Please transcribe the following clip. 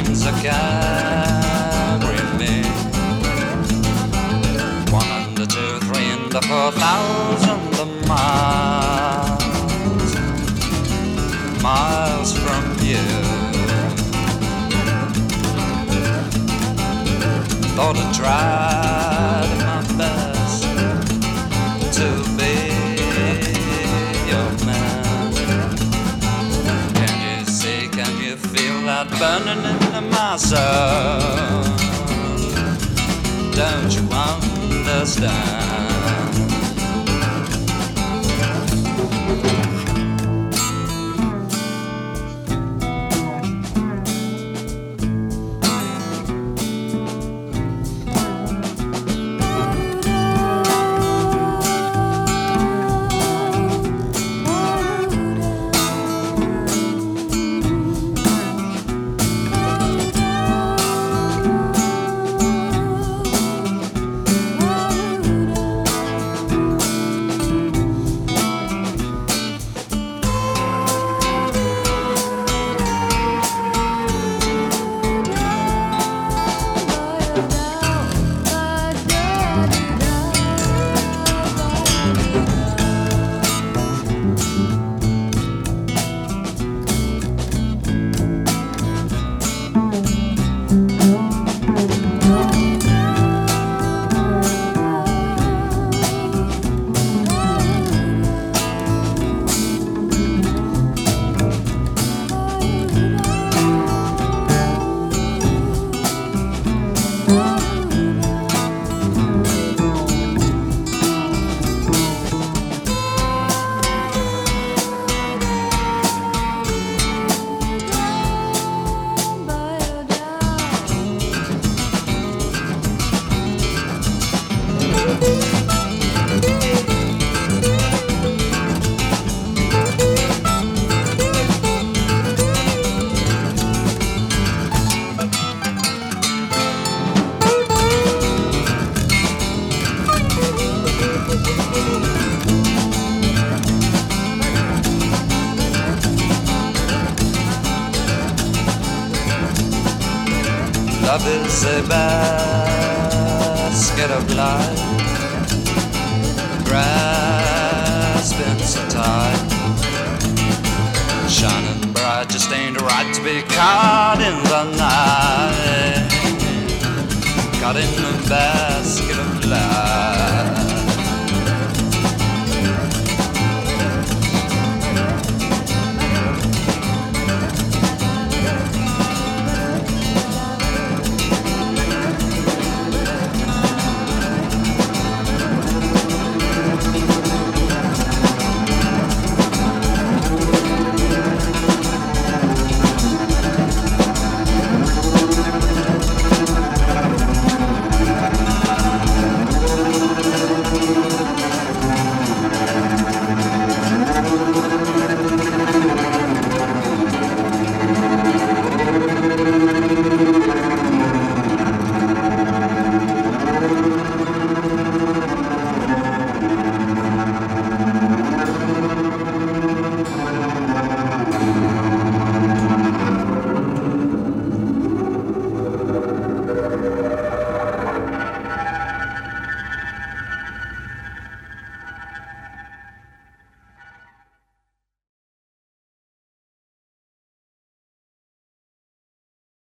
winds are carrying me. 1 and 2, 3 and 4,000 miles from you. Thought I tried my best to be your man. Can you see, can you feel that burning in my soul? Don't you understand? Love is a basket of light, grasping so tight, shining bright, just ain't right to be caught in the night, caught in a basket of light.